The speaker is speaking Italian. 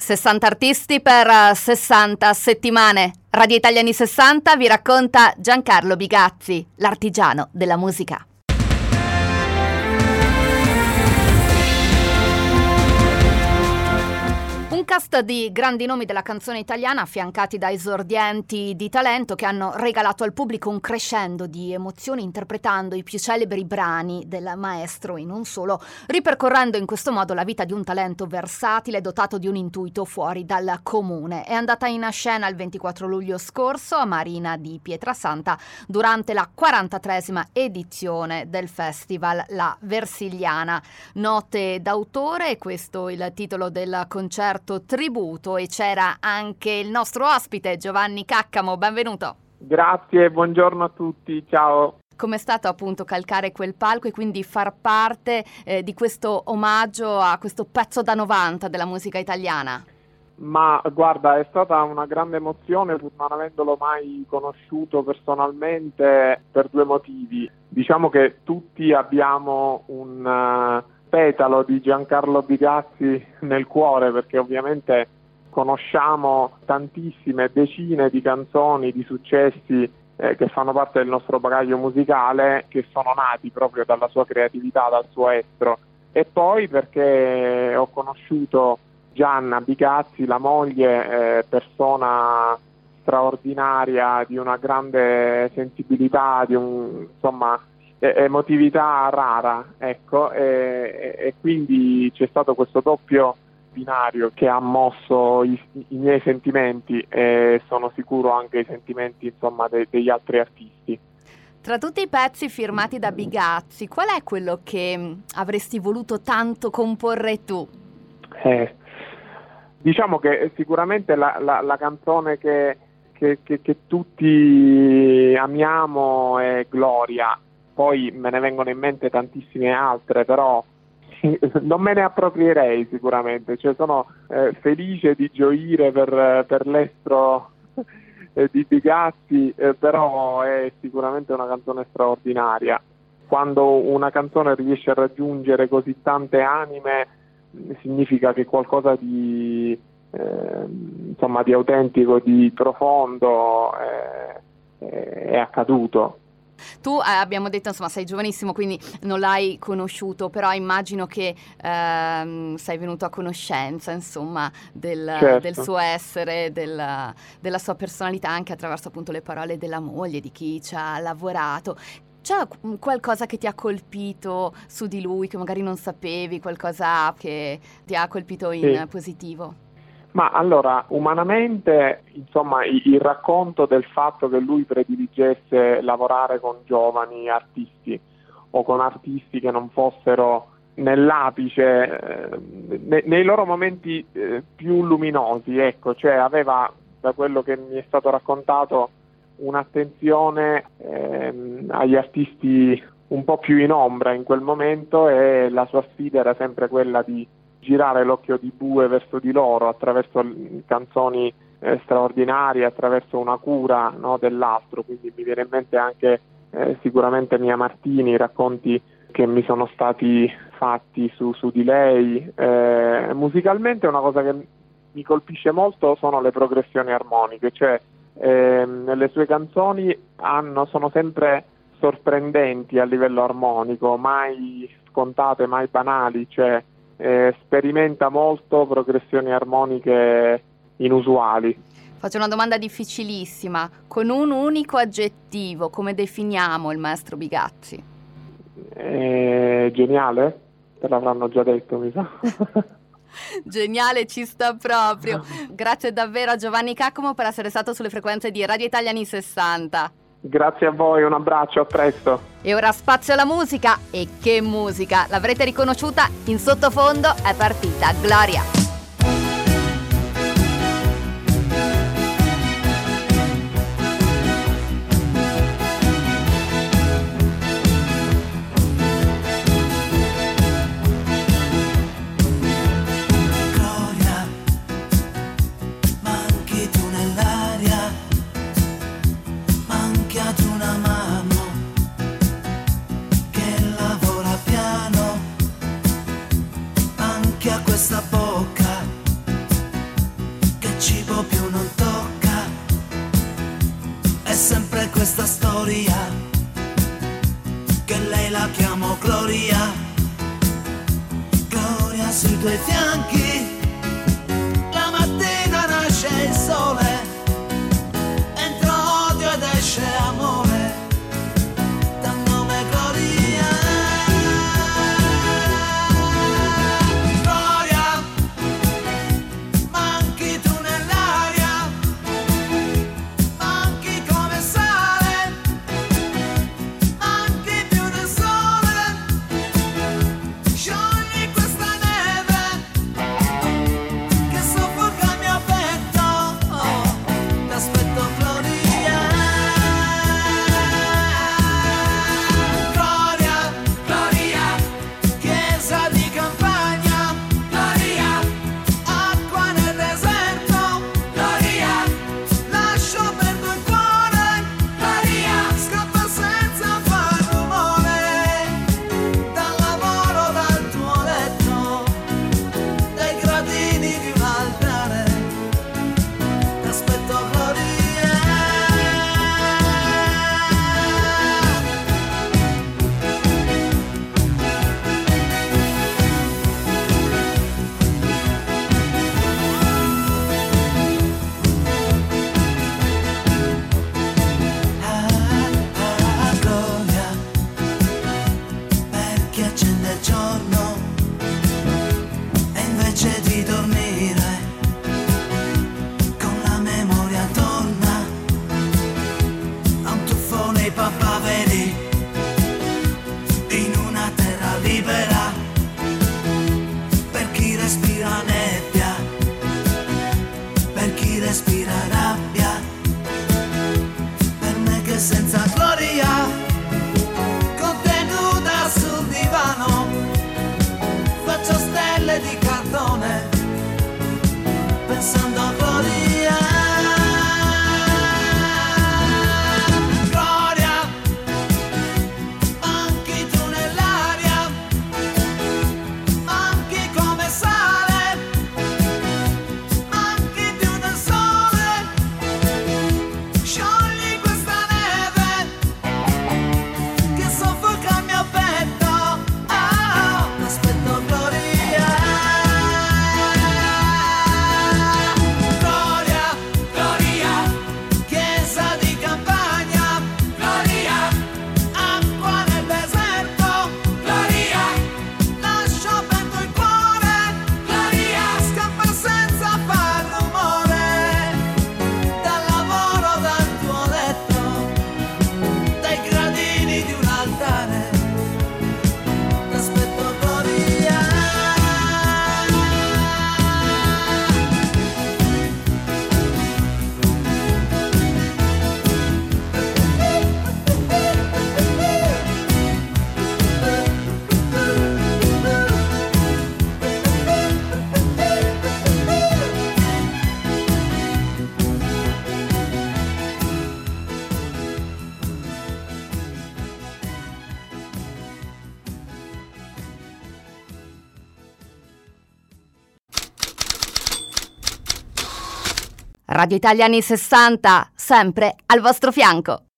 60 artisti per 60 settimane. Radio Italia anni 60 vi racconta Giancarlo Bigazzi, l'artigiano della musica. Un cast di grandi nomi della canzone italiana affiancati da esordienti di talento che hanno regalato al pubblico un crescendo di emozioni interpretando i più celebri brani del maestro e non solo, ripercorrendo in questo modo la vita di un talento versatile dotato di un intuito fuori dal comune. È andata in scena il 24 luglio scorso a Marina di Pietrasanta durante la 43esima edizione del festival La Versigliana. Note d'autore, questo è il titolo del concerto tributo, e c'era anche il nostro ospite Giovanni Caccamo. Benvenuto. Grazie, buongiorno a tutti, ciao. Com'è stato appunto calcare quel palco e quindi far parte di questo omaggio a questo pezzo da 90 della musica italiana? Ma guarda, è stata una grande emozione pur non avendolo mai conosciuto personalmente per due motivi. Diciamo che tutti abbiamo un petalo di Giancarlo Bigazzi nel cuore, perché ovviamente conosciamo tantissime decine di canzoni, di successi che fanno parte del nostro bagaglio musicale, che sono nati proprio dalla sua creatività, dal suo estro. E poi perché ho conosciuto Gianna Bigazzi, la moglie, persona straordinaria, di una grande sensibilità, di emotività rara, ecco, e quindi c'è stato questo doppio binario che ha mosso i miei sentimenti, e sono sicuro anche i sentimenti degli altri artisti. Tra tutti i pezzi firmati da Bigazzi, qual è quello che avresti voluto tanto comporre tu? Diciamo che sicuramente la canzone che tutti amiamo è Gloria. Poi me ne vengono in mente tantissime altre, però non me ne approprierei sicuramente. Cioè, sono felice di gioire per l'estro di Bigazzi, però è sicuramente una canzone straordinaria. Quando una canzone riesce a raggiungere così tante anime, significa che qualcosa di autentico, di profondo è accaduto. Tu abbiamo detto, sei giovanissimo, quindi non l'hai conosciuto, però immagino che sei venuto a conoscenza, del suo essere, della sua personalità, anche attraverso appunto le parole della moglie, di chi ci ha lavorato. C'è qualcosa che ti ha colpito su di lui, che magari non sapevi, qualcosa che ti ha colpito in positivo? Ma allora, umanamente, il racconto del fatto che lui prediligesse lavorare con giovani artisti o con artisti che non fossero nell'apice, nei loro momenti più luminosi, ecco, cioè aveva, da quello che mi è stato raccontato, un'attenzione agli artisti un po' più in ombra in quel momento, e la sua sfida era sempre quella di girare l'occhio di bue verso di loro attraverso canzoni straordinarie, attraverso una cura, no, dell'altro. Quindi mi viene in mente anche sicuramente Mia Martini, i racconti che mi sono stati fatti su di lei. Musicalmente una cosa che mi colpisce molto sono le progressioni armoniche, cioè nelle sue canzoni sono sempre sorprendenti a livello armonico, mai scontate, mai banali, cioè sperimenta molto progressioni armoniche inusuali. Faccio una domanda difficilissima. Con un unico aggettivo, come definiamo il maestro Bigazzi? Geniale? Te l'avranno già detto, mi sa. Geniale, ci sta proprio. Grazie davvero a Giovanni Caccamo per essere stato sulle frequenze di Radio Italia anni 60. Grazie a voi, un abbraccio, a presto. E ora spazio alla musica, e che musica! L'avrete riconosciuta, in sottofondo è partita Gloria. Questa bocca questa storia, che lei la chiamo Gloria, Gloria sui tuoi fianchi, la mattina nasce il sole, entra odio ed esce amore, dal nome Gloria. Gloria, manchi tu nell'aria, manchi come sale, manchi più del sole, sciogli questa neve che soffoca il mio petto, oh, t'aspetto Gloria. Gloria, Gloria, chiesa di campagna, Gloria, acqua nel deserto, Gloria, lascio perdo il cuore, Gloria, scappa senza far rumore, dal lavoro, dal tuo letto, dai gradini di un altare, t'aspetto Gloria. Gloria, per chi accende il giorno e invece di dormire con la memoria torna a un tuffo nei papaveri in una terra libera, per chi respira nebbia, per chi respira rabbia, per me che senza gloria, contenuta sul divano, faccio stelle di cartone, pensando a gloria. Gloria, manchi tu nell'aria, manchi come sale, manchi più del sole, sciogli questa neve che soffoca il mio petto, ah, t'aspetto Gloria. Gloria, Gloria, chiesa di campagna, Gloria, acqua nel deserto, Gloria, lascio perdo il cuore, Gloria, scappa senza far rumore, dal lavoro, dal tuo letto, dai gradini di un altare, t'aspetto Gloria. Radio Italia anni 60, sempre al vostro fianco.